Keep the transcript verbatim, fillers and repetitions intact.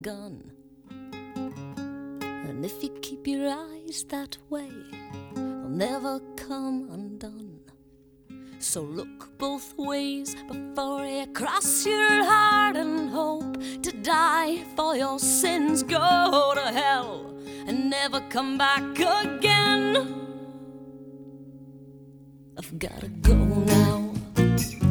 gun. And if you keep your eyes that way, they'll never come undone. So look both ways before you cross your heart and hope to die for your sins. Go to hell and never come back again. I've gotta go now.